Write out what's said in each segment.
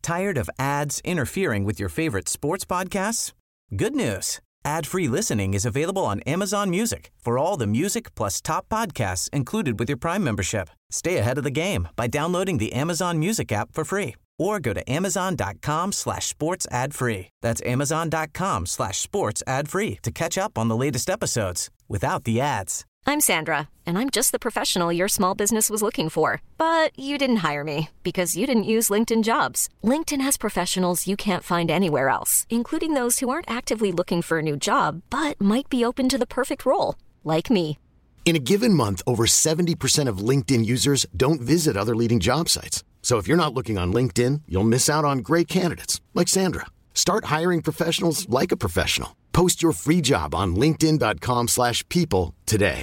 Tired of ads interfering with your favorite sports podcasts? Good news. Ad-free listening is available on Amazon Music for all the music plus top podcasts included with your Prime membership. Stay ahead of the game by downloading the Amazon Music app for free or go to amazon.com/sports ad free. That's amazon.com/sports ad free to catch up on the latest episodes without the ads. I'm Sandra, and I'm just the professional your small business was looking for. But you didn't hire me because you didn't use LinkedIn Jobs. LinkedIn has professionals you can't find anywhere else, including those who aren't actively looking for a new job, but might be open to the perfect role, like me. In a given month, over 70% of LinkedIn users don't visit other leading job sites. So if you're not looking on LinkedIn, you'll miss out on great candidates like Sandra. Start hiring professionals like a professional. Post your free job on linkedin.com/people today.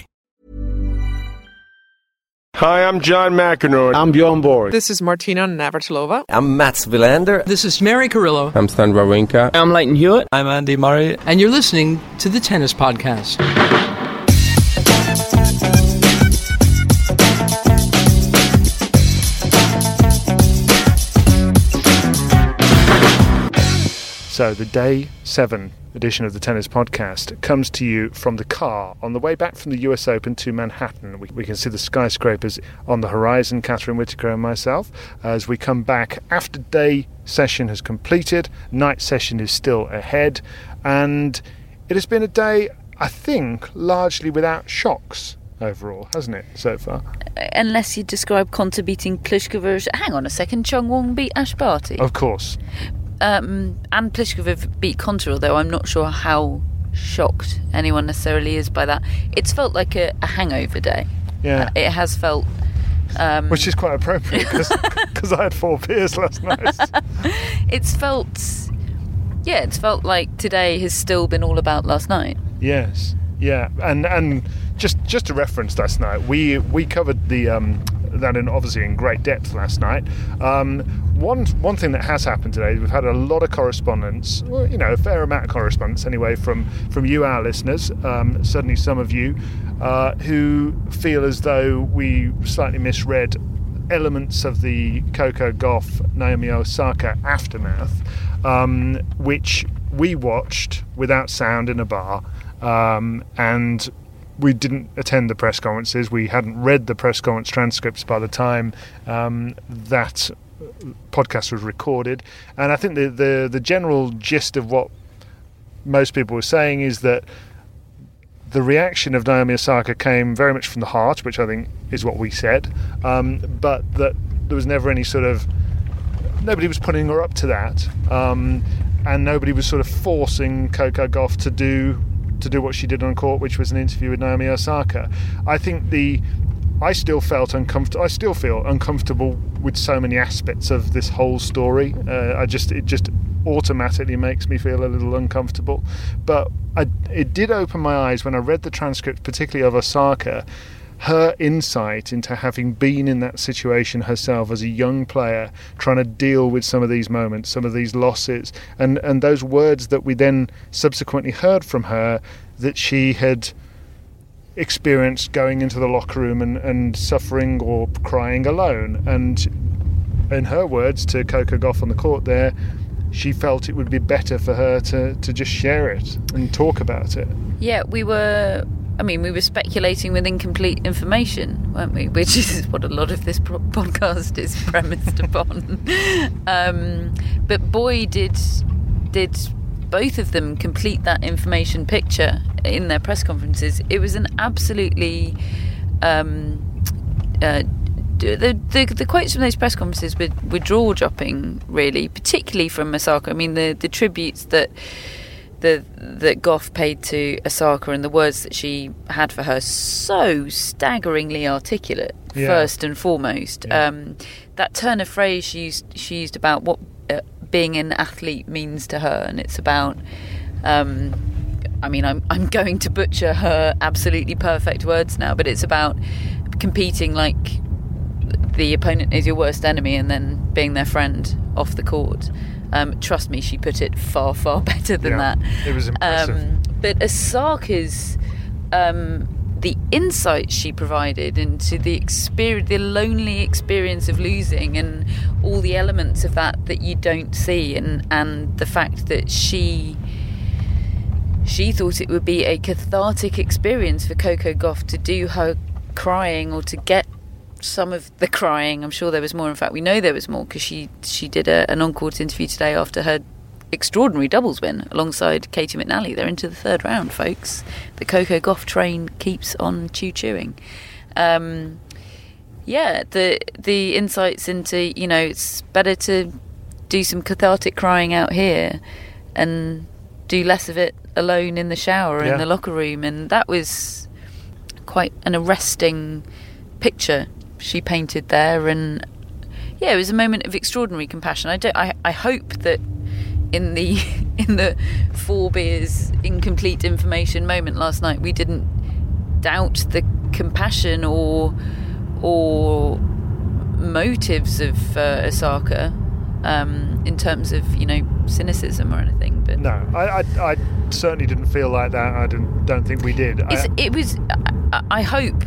Hi, I'm John McEnroe. I'm Bjorn Borg. This is Martina Navratilova. I'm Mats Wilander. This is Mary Carrillo. I'm Stan Wawrinka. I'm Leighton Hewitt. I'm Andy Murray. And you're listening to the Tennis Podcast. So the Day 7 edition of the Tennis Podcast comes to you from the car on the way back from the US Open to Manhattan. We can see the skyscrapers on the horizon, Catherine Whitaker and myself, as we come back after day session has completed. Night session is still ahead, and it has been a day, I think, largely without shocks overall, hasn't it, so far? Unless you describe Konta beating Pliskova. Hang on a second, Chung Wong beat Ash Barty. Of course. And Pliskova beat Konta, although I'm not sure how shocked anyone necessarily is by that. It's felt like a hangover day. Yeah. It has felt... which is quite appropriate, because I had 4 beers last night. It's felt like today has still been all about last night. Yes. Yeah, and just to reference last night, we covered the that obviously in great depth last night. One thing that has happened today, we've had a lot of correspondence, a fair amount of correspondence anyway, from you, our listeners, certainly some of you, who feel as though we slightly misread elements of the Coco Gauff Naomi Osaka aftermath, which we watched without sound in a bar, and we didn't attend the press conferences. We hadn't read the press conference transcripts by the time that podcast was recorded. And I think the general gist of what most people were saying is that the reaction of Naomi Osaka came very much from the heart, which I think is what we said, but that there was never any sort of... Nobody was putting her up to that, and nobody was sort of forcing Coco Gauff to do what she did on court, which was an interview with Naomi Osaka. I think I still felt uncomfortable. I still feel uncomfortable with so many aspects of this whole story. It just automatically makes me feel a little uncomfortable. But it did open my eyes when I read the transcript, particularly of Osaka, her insight into having been in that situation herself as a young player, trying to deal with some of these moments, some of these losses, and those words that we then subsequently heard from her that she had experienced going into the locker room and suffering or crying alone. And in her words to Coco Gauff on the court there, she felt it would be better for her to just share it and talk about it. Yeah, we were speculating with incomplete information, weren't we? Which is what a lot of this podcast is premised upon. But boy, did both of them complete that information picture in their press conferences. It was an absolutely... The quotes from those press conferences were jaw-dropping, really, particularly from Osaka. I mean, the tributes that Gauff paid to Osaka and the words that she had for her, so staggeringly articulate, first and foremost. Yeah. That turn of phrase she used about what being an athlete means to her, and it's about... I'm going to butcher her absolutely perfect words now, but it's about competing like the opponent is your worst enemy and then being their friend off the court. Trust me, she put it far, far better than that. It was impressive. But Osaka's the insights she provided into the lonely experience of losing, and all the elements of that you don't see, and the fact that she thought it would be a cathartic experience for Coco Gauff to do her crying, or to get some of the crying. I'm sure there was more. In fact, we know there was more, because she did an on-court interview today after her extraordinary doubles win alongside Katie McNally. They're into the third round, folks. The Coco Gauff train keeps on choo-chooing. The insights into, it's better to do some cathartic crying out here and do less of it alone in the shower, in the locker room. And that was quite an arresting picture she painted there. And it was a moment of extraordinary compassion. I hope that in the 4 beers incomplete information moment last night, we didn't doubt the compassion or motives of Osaka in terms of cynicism or anything. But no, I certainly didn't feel like that. I don't think we did. I hope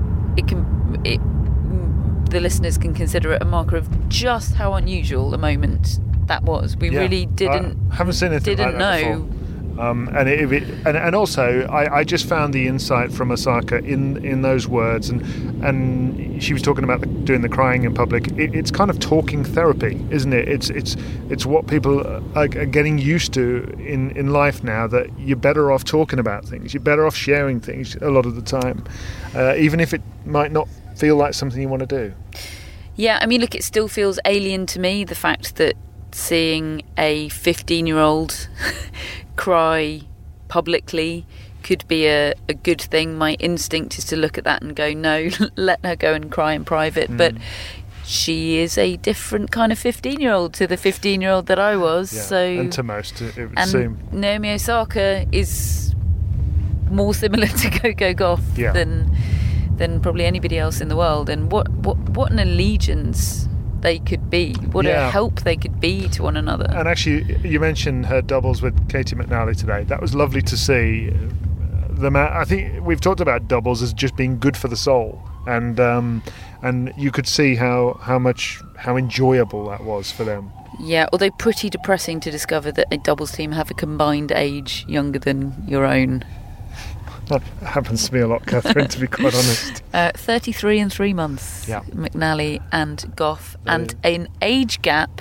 the listeners can consider it a marker of just how unusual a moment that was. We really didn't. I haven't seen anything like that know. Before. And also, I just found the insight from Osaka in those words, and she was talking about doing the crying in public. It's kind of talking therapy, isn't it? It's what people are getting used to in life now, that you're better off talking about things. You're better off sharing things a lot of the time, even if it might not feel like something you want to do. Yeah, I mean, look, it still feels alien to me, the fact that seeing a 15-year-old cry publicly could be a good thing. My instinct is to look at that and go, no, let her go and cry in private. But she is a different kind of 15-year-old to the 15-year-old that I was. Yeah, so, and to most, it would seem. Naomi Osaka is more similar to Coco Gauff than probably anybody else in the world. And what an allegiance they could be, what a help they could be to one another. And actually, you mentioned her doubles with Katie McNally today. That was lovely to see. I think we've talked about doubles as just being good for the soul, and you could see how enjoyable that was for them. Yeah, although pretty depressing to discover that a doubles team have a combined age younger than your own. That happens to me a lot, Catherine, to be quite honest. 33 and 3 months, McNally and Gauff, and an age gap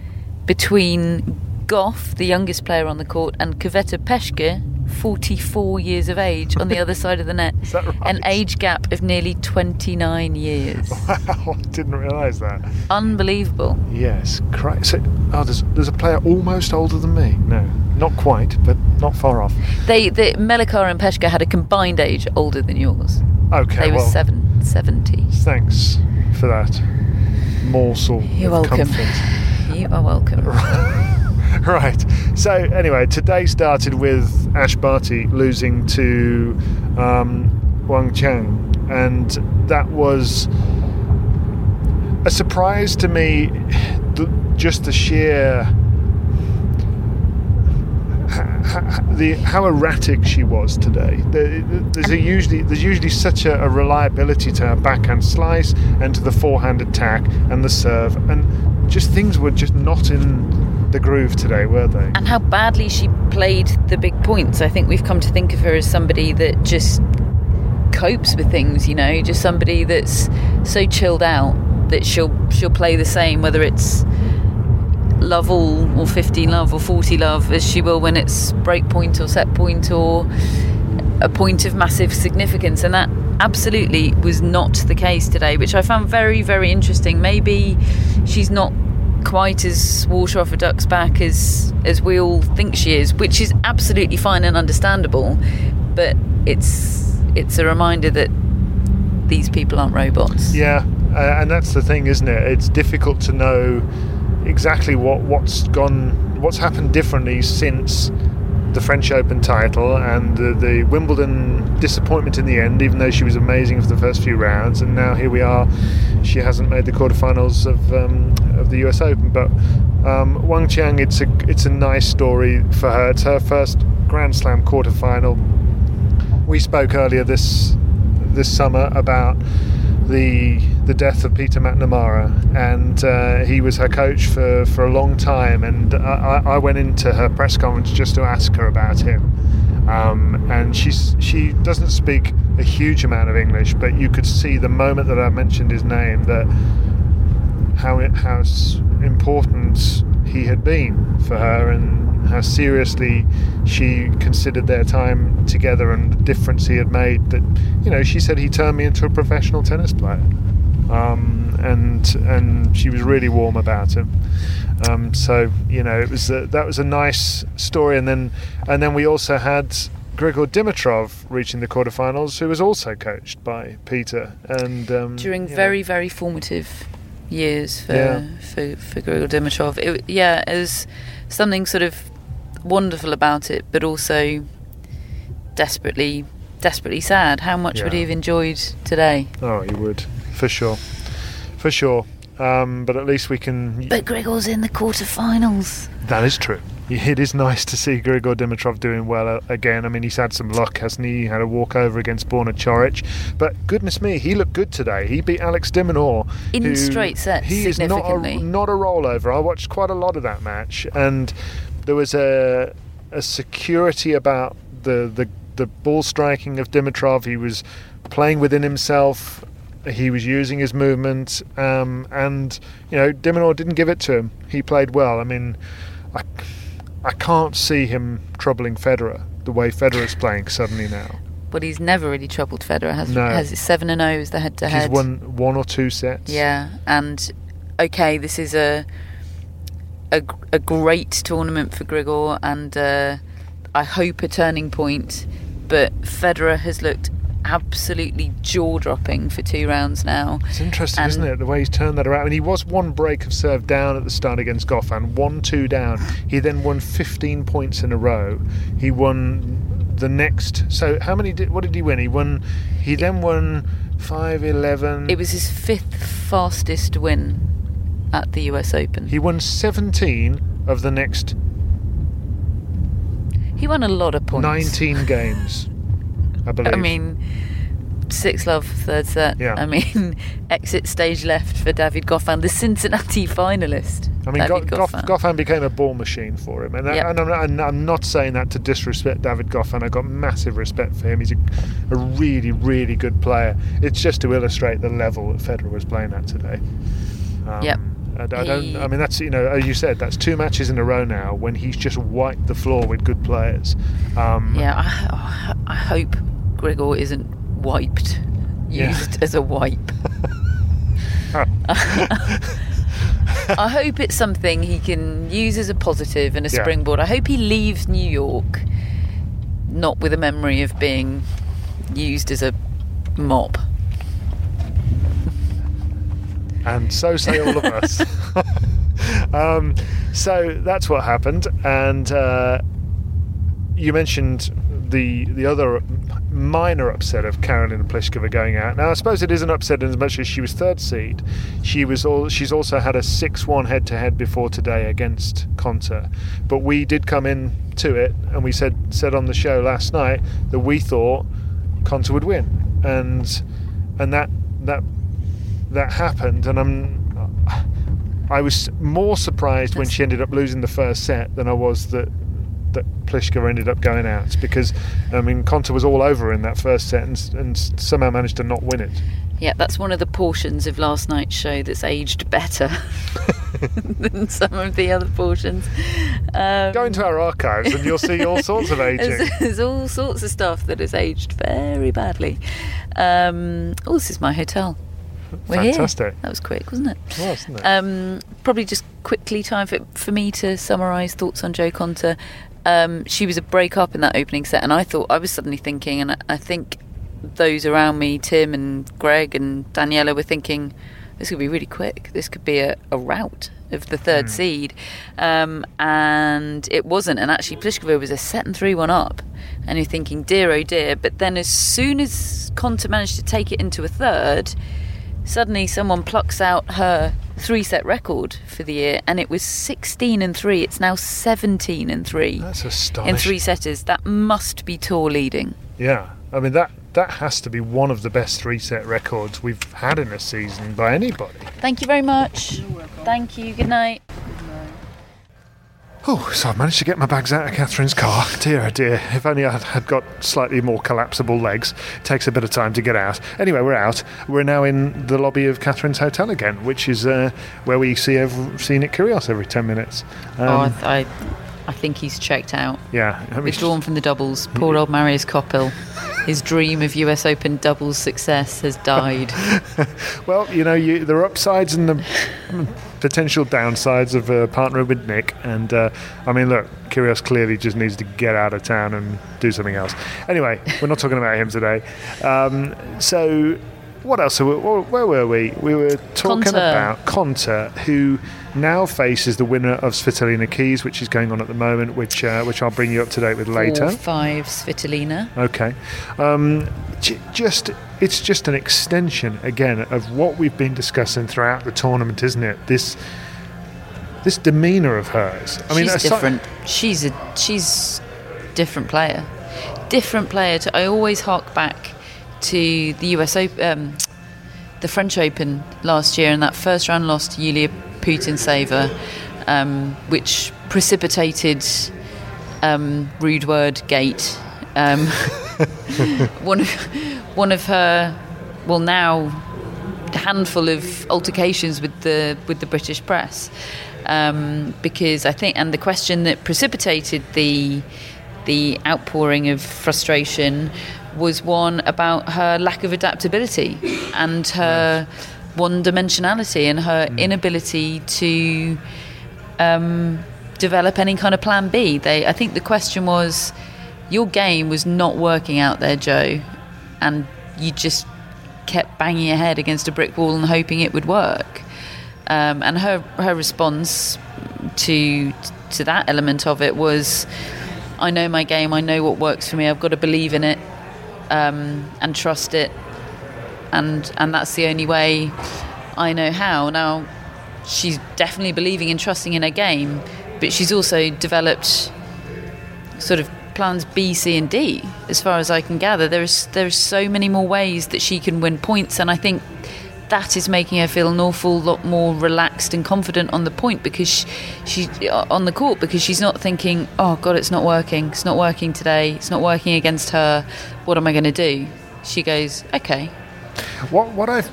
between Gauff, the youngest player on the court, and Květa Peschke, 44 years of age, on the other side of the net. Is that right? An age gap of nearly 29 years. Wow, I didn't realise that. Unbelievable. Yes, so, there's a player almost older than me. No, not quite, but not far off. Melichar and Peschke had a combined age older than yours. Okay, they were 70. Thanks for that morsel of comfort. You are welcome. Right. So anyway, today started with Ash Barty losing to Wang Qiang, and that was a surprise to me. Just the sheer how erratic she was today. There's usually such a reliability to her backhand slice and to the forehand attack and the serve, and just things were just not in the groove today, were they? And how badly she played the big points. I think we've come to think of her as somebody that just copes with things, just somebody that's so chilled out that she'll play the same, whether it's love all or 15 love or 40 love, as she will when it's break point or set point or a point of massive significance. And that absolutely was not the case today, which I found very, very interesting. Maybe she's not quite as water off a duck's back as we all think she is, which is absolutely fine and understandable, but it's a reminder that these people aren't robots. Yeah, and that's the thing, isn't it? It's difficult to know exactly what's happened differently since the French Open title and the Wimbledon disappointment in the end, even though she was amazing for the first few rounds, and now here we are, she hasn't made the quarterfinals of the US Open. But Wang Qiang, it's a nice story for her. It's her first Grand Slam quarterfinal. We spoke earlier this this summer about the death of Peter McNamara, and he was her coach for a long time, and I went into her press conference just to ask her about him, and she doesn't speak a huge amount of English, but you could see the moment that I mentioned his name that how important he had been for her, and how seriously she considered their time together and the difference he had made. That, you know, she said he turned me into a professional tennis player, and she was really warm about him. So, you know, it was that was a nice story. And then we also had Grigor Dimitrov reaching the quarterfinals, who was also coached by Peter, and during very, very formative years for Grigor Dimitrov. It was something sort of wonderful about it, but also desperately sad. How much would he have enjoyed today? Oh, he would, for sure. But at least we can. But Grigor's in the quarterfinals. That is true. It is nice to see Grigor Dimitrov doing well again. I mean, he's had some luck, hasn't he? He had a walkover against Borna Coric, but goodness me, he looked good today. He beat Alex de Minaur in straight sets. He is not a rollover. I watched quite a lot of that match, and there was a security about the ball striking of Dimitrov. He was playing within himself. He was using his movement, and you know, de Minaur didn't give it to him. He played well. I mean, I can't see him troubling Federer the way Federer's playing suddenly now. But he's never really troubled Federer. Has 7-0 as the head-to-head. He's won 1 or 2 sets. Yeah, and okay, this is a great tournament for Grigor, and I hope a turning point. But Federer has looked absolutely jaw-dropping for 2 rounds now. It's interesting, isn't it, the way he's turned that around. I mean, he was 1 break of serve down at the start against Goffin, 1-2 down. He then won 15 points in a row. He won the next. So how many? What did he win? He then won 5-11. It was his 5th fastest win at the US Open. He won 17 of the next. He won a lot of points. 19 games. I believe. I mean, 6-love, 3rd set. Yeah. I mean, exit stage left for David Goffin, the Cincinnati finalist. I mean, Goffin became a ball machine for him, and I'm not saying that to disrespect David Goffin. I've got massive respect for him. He's a really, really good player. It's just to illustrate the level that Federer was playing at today. Yep. I mean, that's, you know, as you said, that's 2 matches in a row now when he's just wiped the floor with good players. I hope Grigor isn't used as a wipe. I hope it's something he can use as a positive and a springboard. I hope he leaves New York not with a memory of being used as a mop. And so say all of us. So that's what happened. And you mentioned the other minor upset of Karolina Pliskova going out. Now, I suppose it is an upset in as much as she was 3rd seed. She's also had a 6-1 head-to-head before today against Konta. But we did come in to it, and we said on the show last night that we thought Konta would win, and that happened. And I was more surprised when she ended up losing the first set than I was that Pliskova ended up going out, because I mean, Konta was all over in that first set and somehow managed to not win it. Yeah, that's one of the portions of last night's show that's aged better than some of the other portions. Go into our archives and you'll see all sorts of aging. There's all sorts of stuff that has aged very badly. This is my hotel. We're Fantastic. Here. That was quick, wasn't it? It was, wasn't it? Probably just quickly time for me to summarise thoughts on Jo Konta. She was a break-up in that opening set, and I was suddenly thinking, and I think those around me, Tim and Greg and Daniela, were thinking, this could be really quick. This could be a rout of the 3rd seed. And it wasn't. And actually, Pliskova was a 7-3-1 up. And you're thinking, dear, oh dear. But then as soon as Konta managed to take it into a 3rd, suddenly someone plucks out her 3-set record for the year, and it was 16-3. It's now 17-3. That's astonishing. In 3 setters. That must be tour leading. Yeah, I mean that that has to be one of the best 3-set records we've had in a season by anybody. Thank you very much. Thank you. Good night. Oh, so I've managed to get my bags out of Catherine's car. Dear, oh dear. If only I had got slightly more collapsible legs. It takes a bit of time to get out. Anyway, we're out. We're now in the lobby of Catherine's hotel again, which is where we see Nick Kyrgios every 10 minutes. I think he's checked out. Yeah. Withdrawn from the doubles. Poor old Marius Koppel. His dream of US Open doubles success has died. Well, there are upsides and the potential downsides of partnering with Nick. And, look, Kyrgios clearly just needs to get out of town and do something else. Anyway, we're not talking about him today. So what else? Where were we? We were talking about Konta, who now faces the winner of Svitolina Keys, which is going on at the moment, which I'll bring you up to date with later. 4-5 Svitolina. Okay. It's just an extension again of what we've been discussing throughout the tournament, isn't it? This demeanour of hers. She's different. She's different player. Different player. I always hark back to the US Open, the French Open last year, and that first round loss to Yulia Putintseva, which precipitated rude word gate. One of her, now a handful of altercations with the British press, because I think, and the question that precipitated the outpouring of frustration was one about her lack of adaptability and her one-dimensionality and her inability to develop any kind of plan B. I think the question was, your game was not working out there, Joe, and you just kept banging your head against a brick wall and hoping it would work. And her response to that element of it was, I know my game, I know what works for me, I've got to believe in it and trust it, and that's the only way I know how. Now, she's definitely believing and trusting in her game, but she's also developed sort of plans B, C and D, as far as I can gather. There's so many more ways that she can win points, and I think that is making her feel an awful lot more relaxed and confident on the point, because she on the court, because she's not thinking, oh God, it's not working today, it's not working against her, what am I going to do? She goes, okay, what I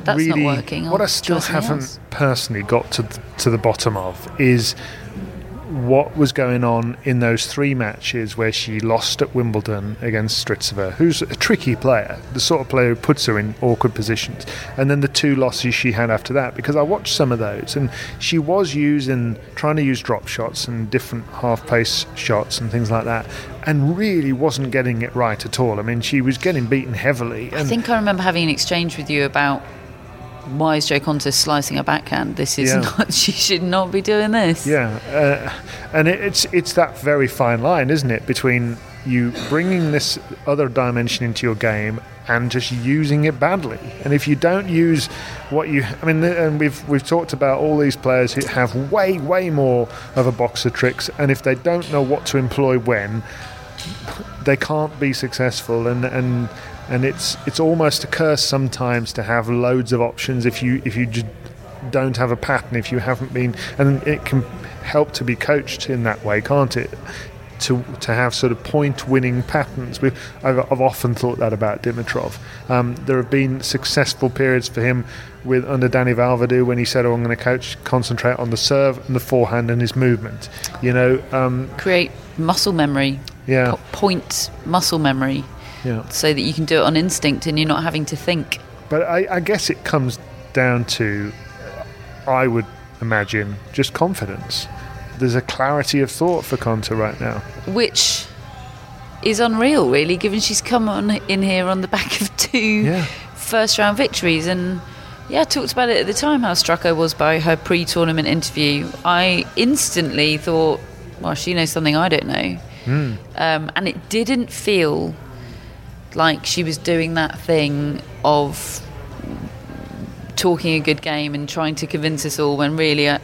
still haven't else. personally got to the bottom of is what was going on in those 3 matches where she lost at Wimbledon against Strycova, who's a tricky player, the sort of player who puts her in awkward positions, and then the 2 losses she had after that, because I watched some of those and she was trying to use drop shots and different half-pace shots and things like that, and really wasn't getting it right at all. She was getting beaten heavily. I think I remember having an exchange with you about, why is Jo Konta slicing a backhand? This is not. She should not be doing this. Yeah, and it's that very fine line, isn't it, between you bringing this other dimension into your game and just using it badly. And if you don't use what you, and we've talked about all these players who have way more of a box of tricks, and if they don't know what to employ when, they can't be successful. And it's almost a curse sometimes to have loads of options if you just don't have a pattern, if you haven't been, and it can help to be coached in that way, can't it? To have sort of point-winning patterns. I've often thought that about Dimitrov. There have been successful periods for him under Danny Vallverdu when he said, I'm going to concentrate on the serve and the forehand and his movement. Create muscle memory. Yeah. Point muscle memory. Yeah. So that you can do it on instinct and you're not having to think. But I guess it comes down to, I would imagine, just confidence. There's a clarity of thought for Konta right now, which is unreal, really, given she's come in here on the back of 2 first-round victories. And I talked about it at the time, how struck I was by her pre-tournament interview. I instantly thought, well, she knows something I don't know. And it didn't feel like she was doing that thing of talking a good game and trying to convince us all, when really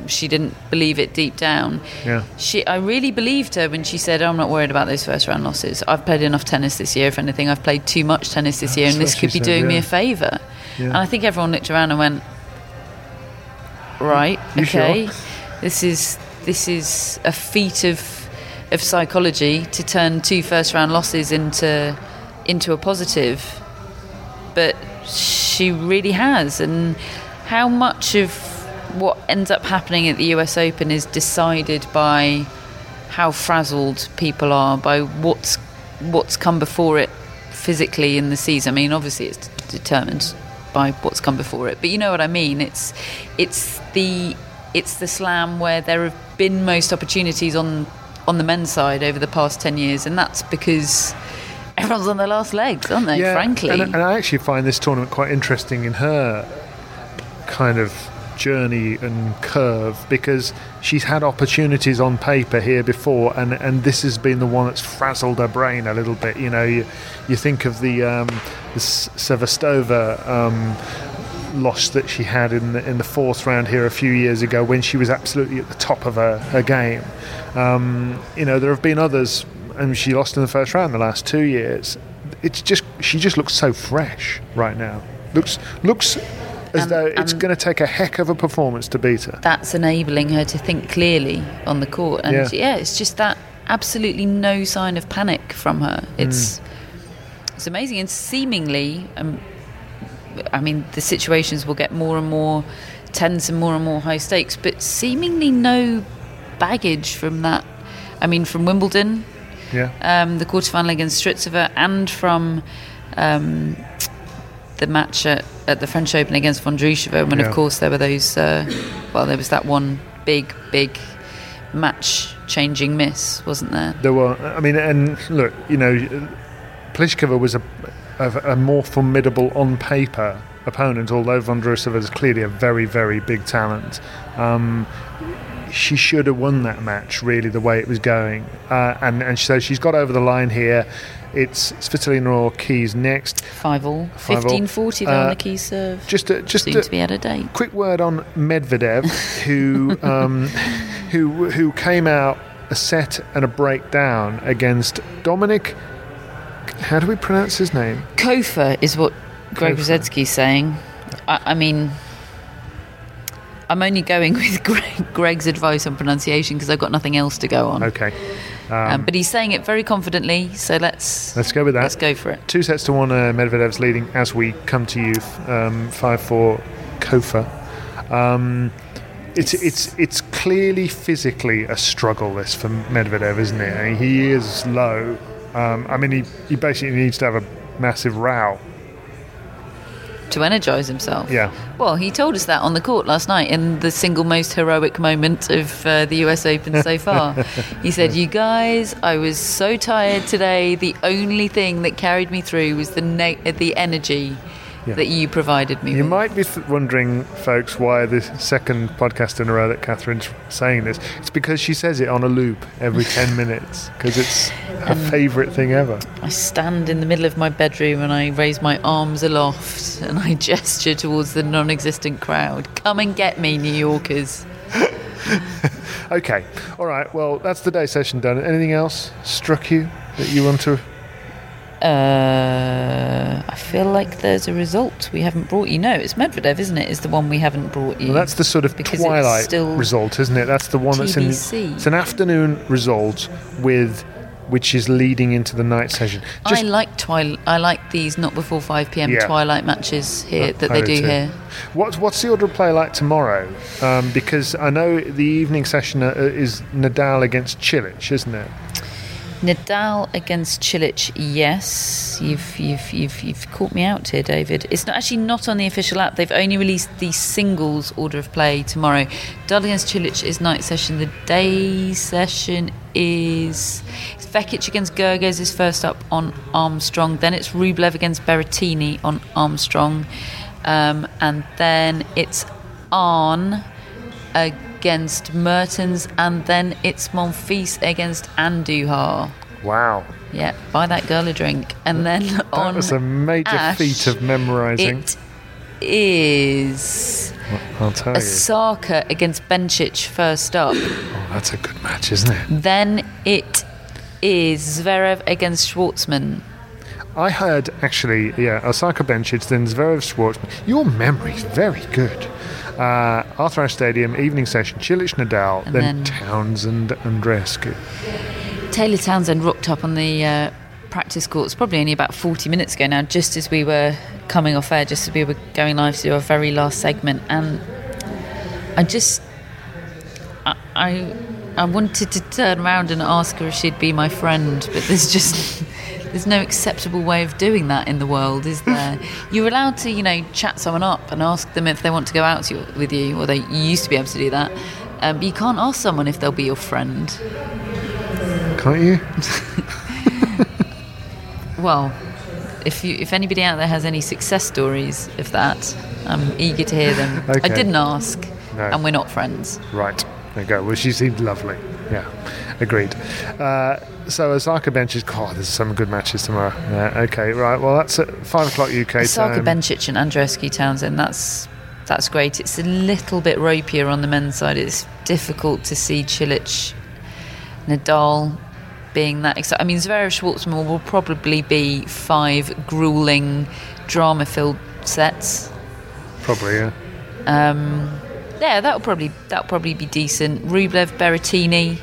she didn't believe it deep down. Yeah. I really believed her when she said, I'm not worried about those first round losses. I've played enough tennis this year. If anything, I've played too much tennis this year, and this could be doing me a favour. Yeah. And I think everyone looked around and went, right, You okay, sure? this is a feat of psychology to turn 2 first round losses into a positive. But she really has. And how much of what ends up happening at the US Open is decided by how frazzled people are, by what's come before it physically in the season. I mean, obviously it's determined by what's come before it, but you know what I mean. It's the slam where there have been most opportunities on the men's side over the past 10 years, and that's because everyone's on their last legs, aren't they? Yeah, frankly. and I actually find this tournament quite interesting in her kind of journey and curve, because she's had opportunities on paper here before, and this has been the one that's frazzled her brain a little bit. You know, you think of the Sevastova loss that she had in the 4th round here a few years ago, when she was absolutely at the top of her game. You know, there have been others, and she lost in the first round the last 2 years. She just looks so fresh right now. Looks as though it's going to take a heck of a performance to beat her. That's enabling her to think clearly on the court. And it's just that absolutely no sign of panic from her. It's amazing. And seemingly, I mean, the situations will get more and more tense and more high stakes, but seemingly no baggage from that. I mean, from Wimbledon, the quarterfinal against Strycova, and from the match at the French Open against Vondrousova, when of course there were those there was that one big match changing miss, wasn't there? There were. I mean, and look, you know, Pliskova was a more formidable on paper opponent, although Vondrousova is clearly a very, very big talent. She should have won that match, really, the way it was going, and so she's got over the line here. It's Svitolina Ortiz next. 5-all. 15-40 on the key serve. Just soon to be out of date. Quick word on Medvedev, who came out a set and a breakdown against Dominic. How do we pronounce his name? Kofa is what Greg Rosetsky's saying. I mean, I'm only going with Greg's advice on pronunciation because I've got nothing else to go on. Okay. But he's saying it very confidently, so let's go with that. Let's go for it. 2-1, Medvedev's leading as we come to you. 5-4, Kofa. It's clearly physically a struggle, this, for Medvedev, isn't it? I mean, he is low. I mean, he basically needs to have a massive row to energise himself. Yeah. Well, he told us that on the court last night in the single most heroic moment of the US Open so far. He said, "You guys, I was so tired today. The only thing that carried me through was the energy that you provided me with." You might be wondering, folks, why the second podcast in a row that Catherine's saying this. It's because she says it on a loop every 10 minutes, because it's her favourite thing ever. I stand in the middle of my bedroom and I raise my arms aloft and I gesture towards the non-existent crowd. Come and get me, New Yorkers. Okay, all right, well, that's the day session done. Anything else struck you that you want to... I feel like there's a result we haven't brought you. No, it's Medvedev, isn't it? Is the one we haven't brought you. Well, that's the sort of twilight result, isn't it? That's the one TBC. That's it's an afternoon result which is leading into the night session. I like these not before 5 p.m. twilight matches here that they do here. What's the order of play like tomorrow? Because I know the evening session is Nadal against Cilic, isn't it? Nadal against Cilic, yes. You've caught me out here, David. It's not on the official app. They've only released the singles order of play tomorrow. Nadal against Cilic is night session. The day session is Vekic against Gerges is first up on Armstrong. Then it's Rublev against Berrettini on Armstrong. And then it's Arn against Mertens, and then it's Monfils against Andujar. Wow. Yeah, buy that girl a drink. And then that was a major feat of memorising. It is I'll tell you. Osaka against Bencic first up. Oh, that's a good match, isn't it? Then it is Zverev against Schwartzman. I heard, actually, Osaka Bencic, then Zverev Schwartzman. Your memory's very good. Arthur Ashe Stadium, evening session, Cilic Nadal, then Townsend Andreescu. Taylor Townsend rocked up on the practice courts probably only about 40 minutes ago now, just as we were coming off air, just as we were going live to do our very last segment. And I wanted to turn around and ask her if she'd be my friend, but there's no acceptable way of doing that in the world, is there? You're allowed to, chat someone up and ask them if they want to go out with you, or you used to be able to do that. But you can't ask someone if they'll be your friend. Can't you? Well, if anybody out there has any success stories of that, I'm eager to hear them. Okay. I didn't ask, no. And we're not friends. Right, there you go. Well, she seemed lovely. Yeah, agreed. So Osaka Bencic, there's some good matches tomorrow. Okay, right. Well, that's at 5 o'clock UK Osaka time. Bencic and Andreescu Townsend. That's great. It's a little bit ropier on the men's side. It's difficult to see Cilic, Nadal being that exciting. I mean, Zverev Schwartzman will probably be 5 grueling, drama-filled sets. Probably, yeah. Yeah, that'll probably be decent. Rublev Berrettini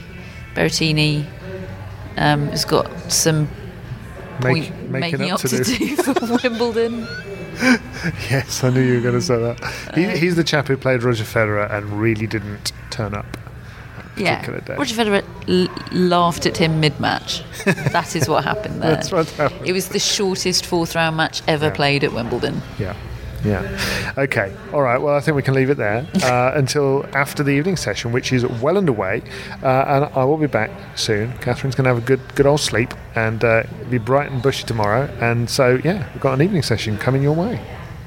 has got some making up to do for Wimbledon. Yes, I knew you were going to say that. He's the chap who played Roger Federer and really didn't turn up that particular day. Roger Federer laughed at him mid-match. That is what happened there. That's what happened. It was the shortest fourth-round match ever played at Wimbledon. Yeah. Okay. All right. Well, I think we can leave it there until after the evening session, which is well underway. And I will be back soon. Catherine's going to have a good old sleep and be bright and bushy tomorrow. And so, we've got an evening session coming your way.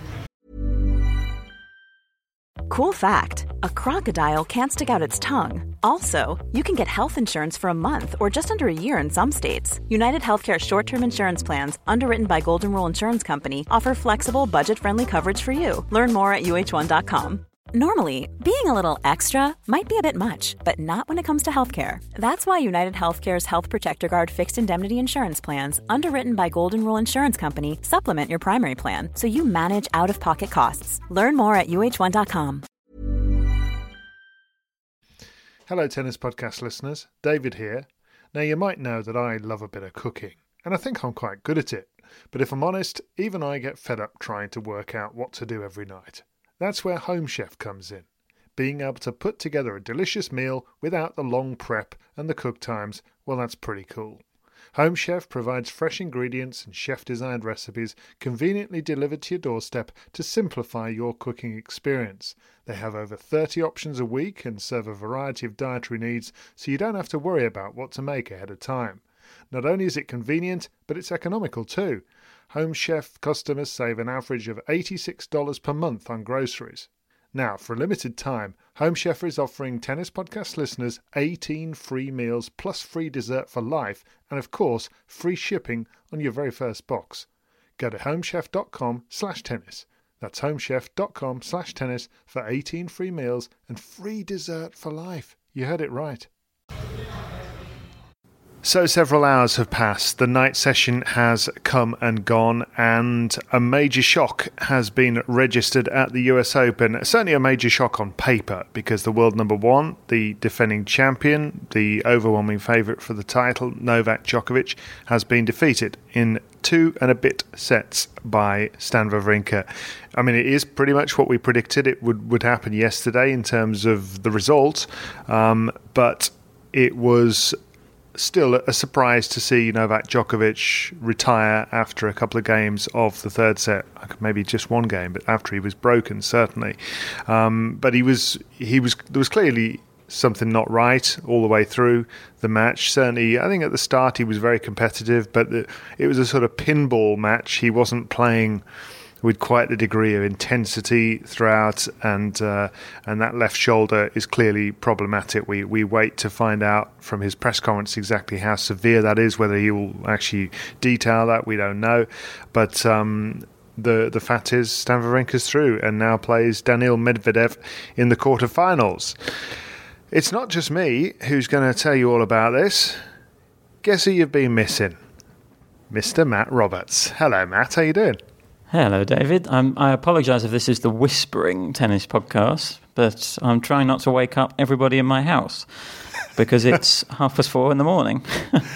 Cool fact, a crocodile can't stick out its tongue. Also, you can get health insurance for a month or just under a year in some states. United Healthcare short-term insurance plans, underwritten by Golden Rule Insurance Company, offer flexible, budget-friendly coverage for you. Learn more at uh1.com. Normally, being a little extra might be a bit much, but not when it comes to healthcare. That's why United Healthcare's Health Protector Guard fixed indemnity insurance plans, underwritten by Golden Rule Insurance Company, supplement your primary plan so you manage out-of-pocket costs. Learn more at uh1.com. Hello, Tennis Podcast listeners. David here. Now, you might know that I love a bit of cooking, and I think I'm quite good at it. But if I'm honest, even I get fed up trying to work out what to do every night. That's where Home Chef comes in. Being able to put together a delicious meal without the long prep and the cook times, well, that's pretty cool. Home Chef provides fresh ingredients and chef-designed recipes conveniently delivered to your doorstep to simplify your cooking experience. They have over 30 options a week and serve a variety of dietary needs, so you don't have to worry about what to make ahead of time. Not only is it convenient, but it's economical too. Home Chef customers save an average of $86 per month on groceries. Now, for a limited time, Home Chef is offering Tennis Podcast listeners 18 free meals plus free dessert for life and, of course, free shipping on your very first box. Go to homechef.com/tennis. That's homechef.com/tennis for 18 free meals and free dessert for life. You heard it right. So several hours have passed, the night session has come and gone, and a major shock has been registered at the US Open. Certainly a major shock on paper, because the world number one, the defending champion, the overwhelming favourite for the title, Novak Djokovic, has been defeated in 2 and a bit sets by Stan Wawrinka. I mean, it is pretty much what we predicted it would happen yesterday in terms of the result, but it was still a surprise to see Novak Djokovic retire after a couple of games of the third set. Maybe just one game, but after he was broken, certainly. But there was clearly something not right all the way through the match. Certainly, I think at the start he was very competitive, but it was a sort of pinball match. He wasn't playing with quite the degree of intensity throughout, and that left shoulder is clearly problematic. We wait to find out from his press conference exactly how severe that is. Whether he will actually detail that, we don't know. But the fact is Stan Wawrinka's through and now plays Daniil Medvedev in the quarterfinals. It's not just me who's going to tell you all about this. Guess who you've been missing? Mr. Matt Roberts. Hello, Matt. How you doing? Hello, David. I apologise if this is the whispering tennis podcast, but I'm trying not to wake up everybody in my house because it's 4:30 in the morning.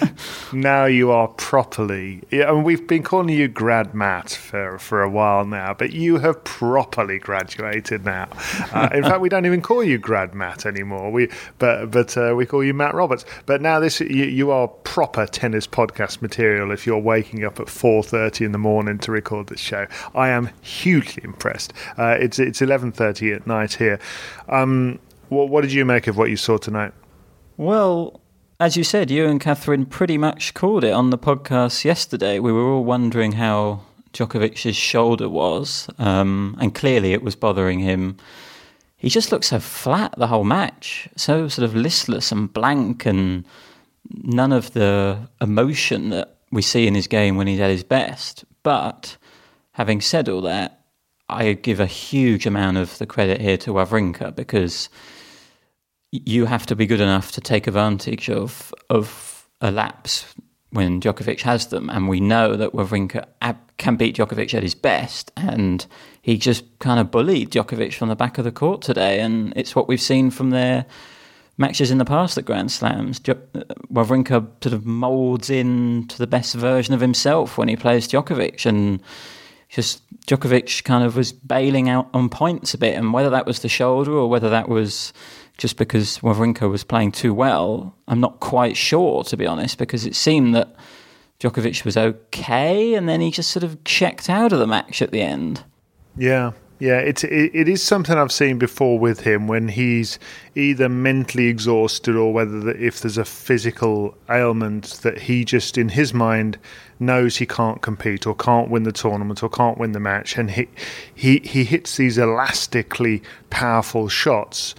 Now you are properly... I mean, we've been calling you Grad Matt for a while now, but you have properly graduated now. In fact, we don't even call you Grad Matt anymore. We call you Matt Roberts. But now you are proper tennis podcast material if you're waking up at 4:30 in the morning to record this show. I am hugely impressed. It's 11:30 at night here. What did you make of what you saw tonight? Well, as you said, you and Catherine pretty much called it on the podcast yesterday. We were all wondering how Djokovic's shoulder was, and clearly it was bothering him. He just looked so flat the whole match, so sort of listless and blank, and none of the emotion that we see in his game when he's at his best. But having said all that, I give a huge amount of the credit here to Wawrinka, because you have to be good enough to take advantage of a lapse when Djokovic has them. And we know that Wawrinka can beat Djokovic at his best. And he just kind of bullied Djokovic from the back of the court today. And it's what we've seen from their matches in the past at Grand Slams. Wawrinka sort of moulds into the best version of himself when he plays Djokovic. And just Djokovic kind of was bailing out on points a bit. And whether that was the shoulder or whether that was just because Wawrinka was playing too well, I'm not quite sure, to be honest, because it seemed that Djokovic was okay, and then he just sort of checked out of the match at the end. Yeah, it is something I've seen before with him, when he's either mentally exhausted or whether if there's a physical ailment that he just, in his mind, knows he can't compete or can't win the tournament or can't win the match, and he hits these elastically powerful shots,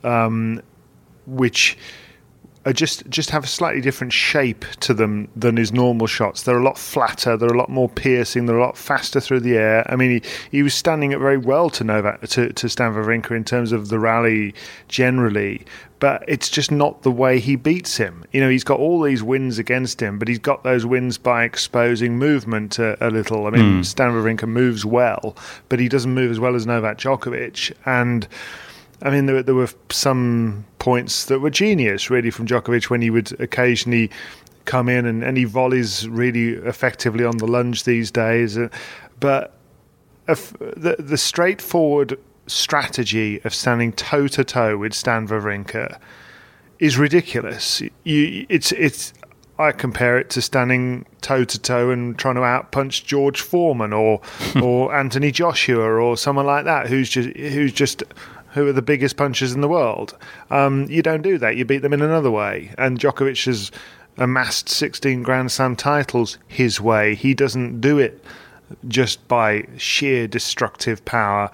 which are just have a slightly different shape to them than his normal shots. They're a lot flatter, they're a lot more piercing, they're a lot faster through the air. I mean, he was standing up very well to Stan Wawrinka in terms of the rally generally, but it's just not the way he beats him. You know, he's got all these wins against him, but he's got those wins by exposing movement a little. I mean, Stan Wawrinka moves well, but he doesn't move as well as Novak Djokovic. And I mean, there were some points that were genius, really, from Djokovic when he would occasionally come in and he volleys really effectively on the lunge these days. But the straightforward strategy of standing toe-to-toe with Stan Wawrinka is ridiculous. I compare it to standing toe-to-toe and trying to outpunch George Foreman or Anthony Joshua or someone like that who are the biggest punchers in the world. You don't do that. You beat them in another way. And Djokovic has amassed 16 Grand Slam titles his way. He doesn't do it just by sheer destructive power.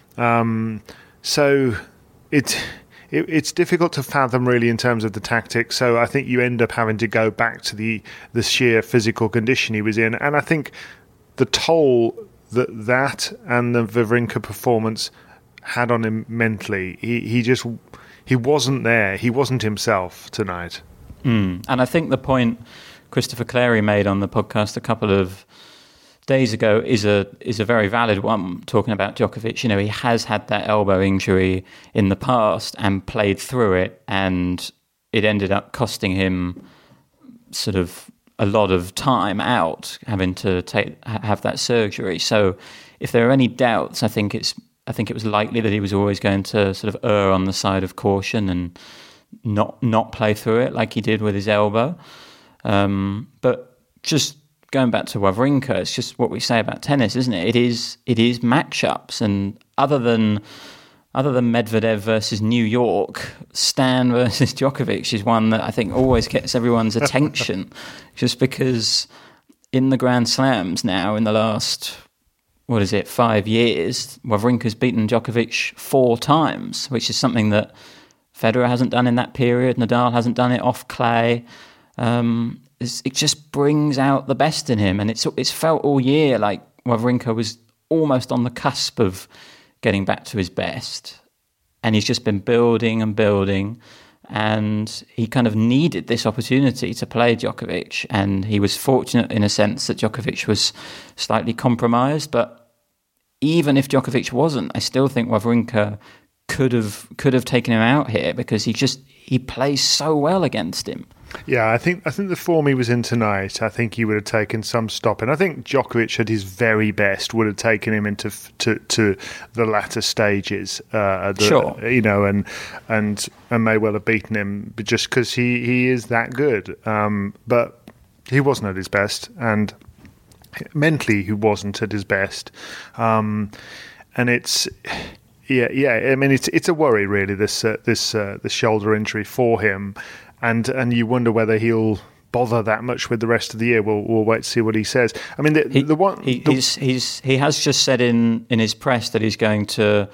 So it's difficult to fathom, really, in terms of the tactics. So I think you end up having to go back to the sheer physical condition he was in. And I think the toll that and the Wawrinka performance had on him mentally, he wasn't there. He wasn't himself tonight. And I think the point Christopher Clarey made on the podcast a couple of days ago is a very valid one, talking about Djokovic. You know, he has had that elbow injury in the past and played through it, and it ended up costing him sort of a lot of time out, having to have that surgery. So if there are any doubts, I think it was likely that he was always going to sort of err on the side of caution and not play through it like he did with his elbow. But just going back to Wawrinka, it's just what we say about tennis, isn't it? It is matchups, and other than Medvedev versus New York, Stan versus Djokovic is one that I think always gets everyone's attention, just because in the Grand Slams now, in the last 5 years, Wawrinka's beaten Djokovic 4 times, which is something that Federer hasn't done in that period. Nadal hasn't done it off clay. It just brings out the best in him, and it's felt all year like Wawrinka was almost on the cusp of getting back to his best. And he's just been building and building. And he kind of needed this opportunity to play Djokovic. And he was fortunate in a sense that Djokovic was slightly compromised. But even if Djokovic wasn't, I still think Wawrinka could have taken him out here, because he plays so well against him. Yeah, I think the form he was in tonight, I think he would have taken some stopping. I think Djokovic at his very best would have taken him into to the latter stages. Sure, and may well have beaten him, but just because he is that good. But he wasn't at his best, and mentally he wasn't at his best. And it's. Yeah. I mean, it's a worry really. This shoulder injury for him, and you wonder whether he'll bother that much with the rest of the year. We'll wait to see what he says. I mean, he has just said in his press that he's going to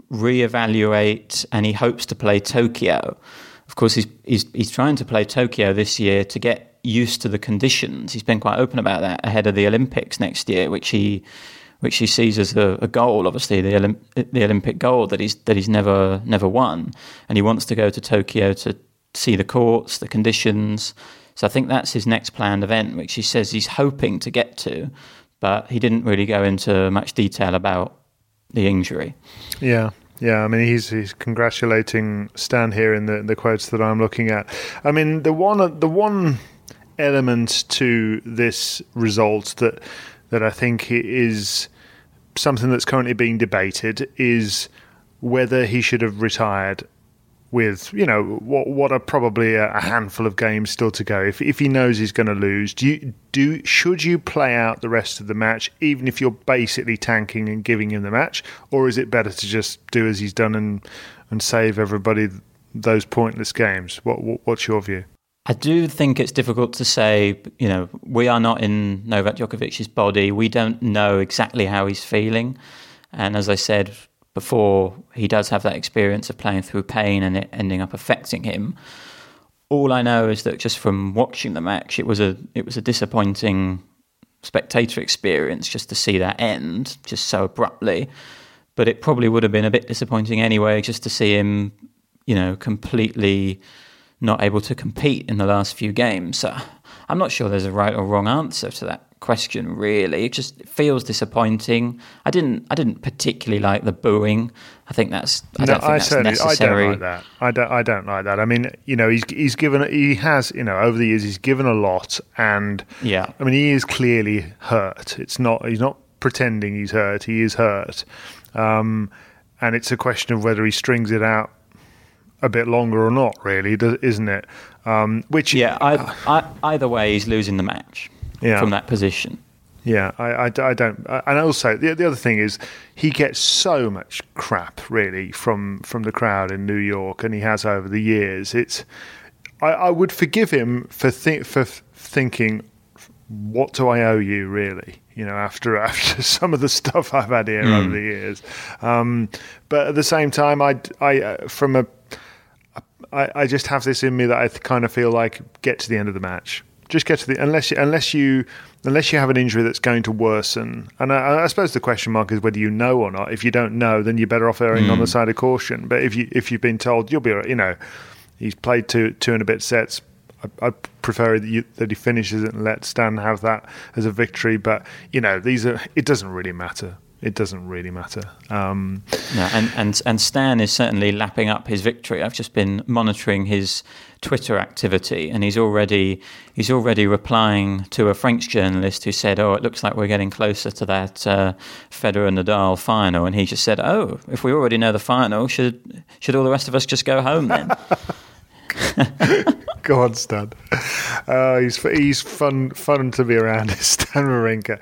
reevaluate, and he hopes to play Tokyo. Of course, he's trying to play Tokyo this year to get used to the conditions. He's been quite open about that ahead of the Olympics next year, which he sees as a goal, obviously the Olympic goal that he's never won, and he wants to go to Tokyo to see the courts, the conditions. So I think that's his next planned event, which he says he's hoping to get to, but he didn't really go into much detail about the injury. Yeah. I mean, he's congratulating Stan here in the quotes that I'm looking at. I mean, the one element to this result that I think is something that's currently being debated is whether he should have retired with, what are probably a handful of games still to go. If he knows he's going to lose, should you play out the rest of the match, even if you're basically tanking and giving him the match, or is it better to just do as he's done and save everybody those pointless games? What's your view? I do think it's difficult to say, we are not in Novak Djokovic's body. We don't know exactly how he's feeling. And as I said before, he does have that experience of playing through pain and it ending up affecting him. All I know is that just from watching the match, it was a disappointing spectator experience just to see that end just so abruptly. But it probably would have been a bit disappointing anyway, just to see him, completely not able to compete in the last few games. So I'm not sure there's a right or wrong answer to that question, really. It just feels disappointing. I didn't particularly like the booing. I think that's necessary. I don't like that. I don't like that. I mean, he has over the years he's given a lot, and yeah, I mean, he is clearly hurt. He's not pretending he's hurt. He is hurt, and it's a question of whether he strings it out a bit longer or not, really, isn't it? Either way, he's losing the match from that position. Yeah, I don't. And also, the other thing is, he gets so much crap, really, from the crowd in New York, and he has over the years. I would forgive him for thinking, what do I owe you, really? After some of the stuff I've had here over the years. But at the same time, I just have this in me that I kind of feel like, get to the end of the match. Just get to the unless you have an injury that's going to worsen. And I suppose the question mark is whether you know or not. If you don't know, then you're better off erring on the side of caution. But if you've been told you'll be, he's played two and a bit sets. I prefer that he finishes it and let Stan have that as a victory. But it doesn't really matter. It doesn't really matter. No, and Stan is certainly lapping up his victory. I've just been monitoring his Twitter activity, and he's already replying to a French journalist who said, "Oh, it looks like we're getting closer to that Federer and Nadal final." And he just said, "Oh, if we already know the final, should all the rest of us just go home then?" Go on, Stan. He's fun to be around. Stan Wawrinka.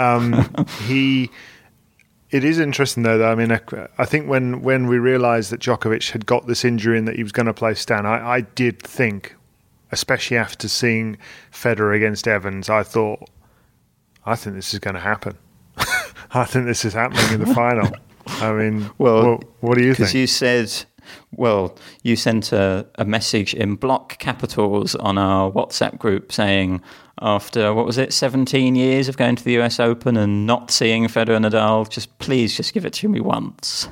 It is interesting, though. I mean, I think when we realised that Djokovic had got this injury and that he was going to play Stan, I did think, especially after seeing Federer against Evans, I think this is going to happen. I think this is happening in the final. I mean, well, what do you think? Because you said Well, you sent a message in block capitals on our WhatsApp group saying, after, 17 years of going to the US Open and not seeing Federer and Nadal, please give it to me once.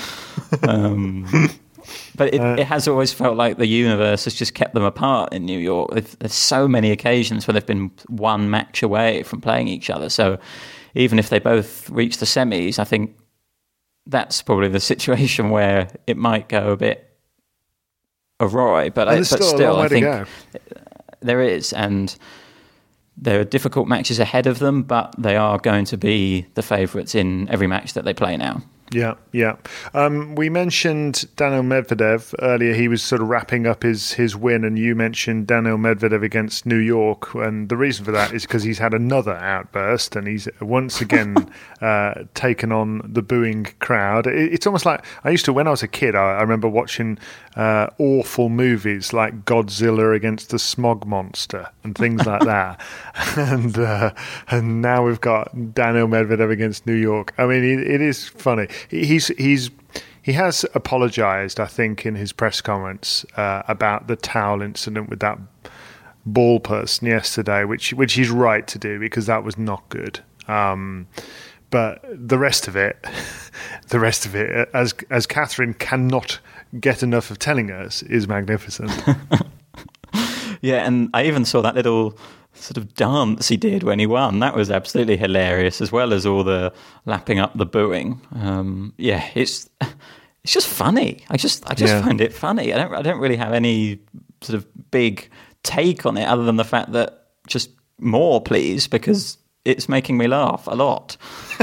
But it has always felt like the universe has just kept them apart in New York. There's so many occasions where they've been one match away from playing each other. So even if they both reach the semis, I think that's probably the situation where it might go a bit awry. But still, I think there is, and there are difficult matches ahead of them, but they are going to be the favourites in every match that they play now. Yeah. We mentioned Daniil Medvedev earlier. He was sort of wrapping up his win, and you mentioned Daniil Medvedev against New York. And the reason for that is because he's had another outburst, and he's once again taken on the booing crowd. It's almost like when I was a kid, I remember watching awful movies like Godzilla against the Smog Monster and things like that. And now we've got Daniil Medvedev against New York. I mean, it is funny. He has apologised, I think, in his press comments about the towel incident with that ball person yesterday, which he's right to do because that was not good. But the rest of it, as Catherine cannot get enough of telling us, is magnificent. Yeah, and I even saw that little sort of dance he did when he won. That was absolutely hilarious, as well as all the lapping up the booing. It's just funny. I just find it funny. I don't really have any sort of big take on it other than the fact that just more, please, because it's making me laugh a lot.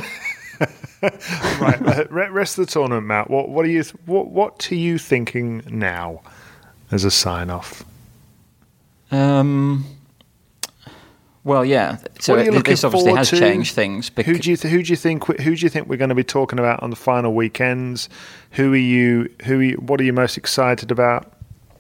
Right, rest of the tournament, Matt. What are you thinking now as a sign off? Well, yeah. So this obviously has changed things. Who do you think we're going to be talking about on the final weekends? What are you most excited about?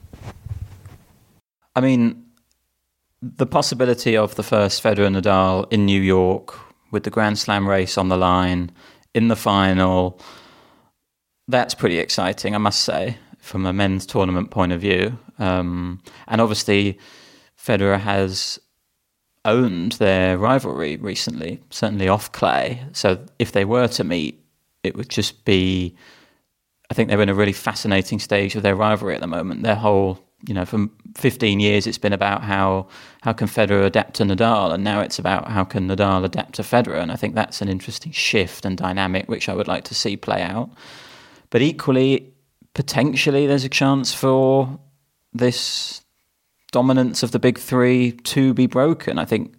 I mean, the possibility of the first Federer Nadal in New York with the Grand Slam race on the line in the final, that's pretty exciting, I must say, from a men's tournament point of view. And obviously, Federer has owned their rivalry recently, certainly off clay. So if they were to meet, it would just be, I think they're in a really fascinating stage of their rivalry at the moment. Their whole, for 15 years, it's been about how can Federer adapt to Nadal, and now it's about how can Nadal adapt to Federer. And I think that's an interesting shift and dynamic, which I would like to see play out. But equally, potentially, there's a chance for this dominance of the big three to be broken. I think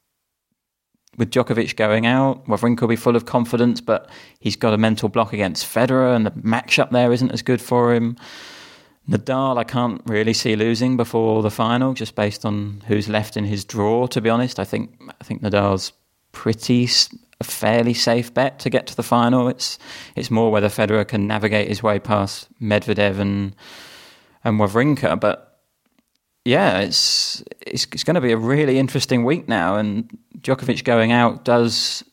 with Djokovic going out, Wawrinka will be full of confidence, but he's got a mental block against Federer, and the matchup there isn't as good for him. Nadal, I can't really see losing before the final, just based on who's left in his draw, to be honest. I think Nadal's a fairly safe bet to get to the final. It's more whether Federer can navigate his way past Medvedev and Wawrinka, but yeah, it's going to be a really interesting week now, and Djokovic going out does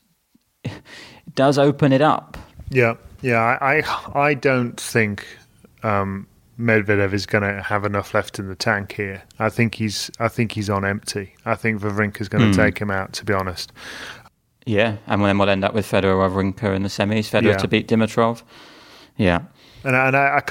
open it up. Yeah. I don't think Medvedev is going to have enough left in the tank here. I think he's on empty. I think Wawrinka's going to take him out, to be honest. Yeah, and then we'll end up with Federer Wawrinka in the semis. Federer to beat Dimitrov. Yeah, and I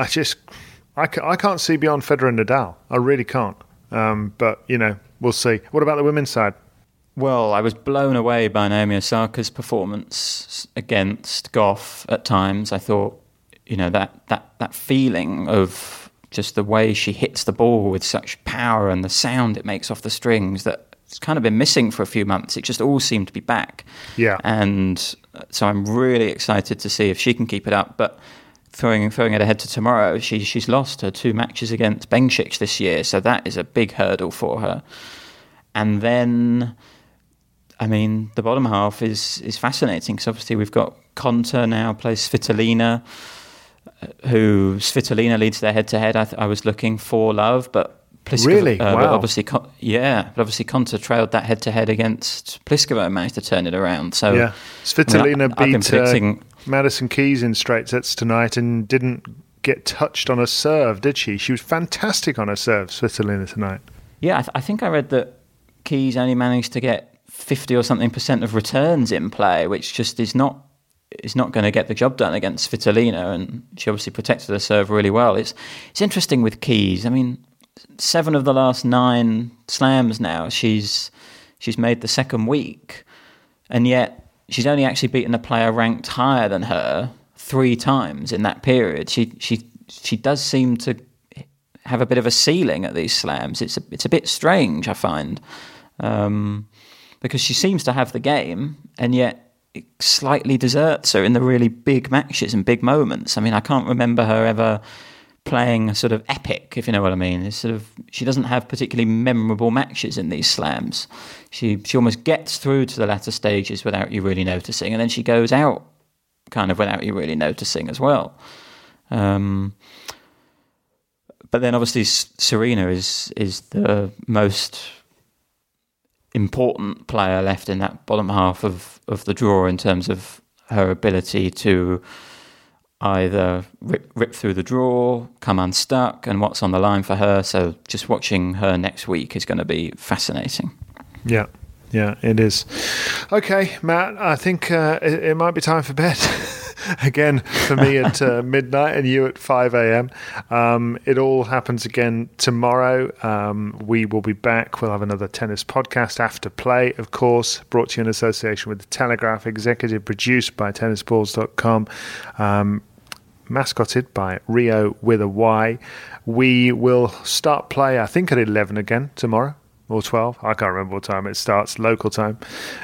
can't see beyond Federer and Nadal. I really can't. But, we'll see. What about the women's side? Well, I was blown away by Naomi Osaka's performance against Goff at times. I thought, that feeling of just the way she hits the ball with such power and the sound it makes off the strings that it's kind of been missing for a few months. It just all seemed to be back. Yeah. And so I'm really excited to see if she can keep it up. But throwing it ahead to tomorrow, she's lost her 2 matches against Bencic this year, so that is a big hurdle for her. And then, I mean, the bottom half is fascinating, because obviously we've got Konta now plays Svitolina, who Svitolina leads their head-to-head. I was looking for love, but Pliskova, really? Wow. But obviously Konta trailed that head-to-head against Pliskova and managed to turn it around. So yeah, Svitolina beat Madison Keys in straight sets tonight and didn't get touched on a serve, did she? She was fantastic on her serve, Svitolina, tonight. Yeah, I think I read that Keys only managed to get 50 or something % of returns in play, which just is not going to get the job done against Svitolina, and she obviously protected her serve really well. It's interesting with Keys. I mean, 7 of the last 9 slams now, she's made the second week, and yet she's only actually beaten a player ranked higher than her 3 times in that period. She does seem to have a bit of a ceiling at these slams. It's a bit strange, I find, because she seems to have the game, and yet it slightly deserts her in the really big matches and big moments. I mean, I can't remember her ever playing a sort of epic, if you know what I mean. It's sort of, she doesn't have particularly memorable matches in these slams. She almost gets through to the latter stages without you really noticing, and then she goes out kind of without you really noticing as well. But then obviously Serena is the most important player left in that bottom half of the draw in terms of her ability to either rip through the draw, come unstuck, and what's on the line for her. So just watching her next week is going to be fascinating. Yeah, it is. Okay, Matt, I think it might be time for bed. Again, for me at midnight and you at 5 a.m. It all happens again tomorrow. We will be back. We'll have another tennis podcast after play, of course, brought to you in association with The Telegraph, executive produced by tennisballs.com, mascoted by Rio with a Y. We will start play, I think, at 11 again tomorrow. Or 12, I can't remember what time it starts, local time.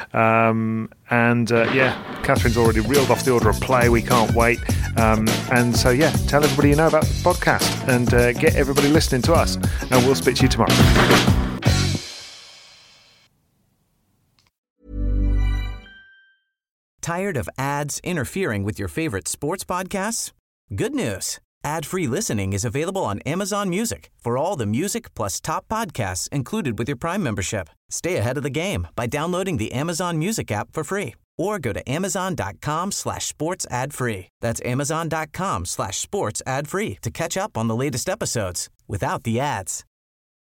Catherine's already reeled off the order of play. We can't wait. Tell everybody you know about the podcast and get everybody listening to us. And we'll speak to you tomorrow. Tired of ads interfering with your favorite sports podcasts? Good news. Ad-free listening is available on Amazon Music for all the music plus top podcasts included with your Prime membership. Stay ahead of the game by downloading the Amazon Music app for free or go to amazon.com/sports ad free. That's amazon.com/sports ad free to catch up on the latest episodes without the ads.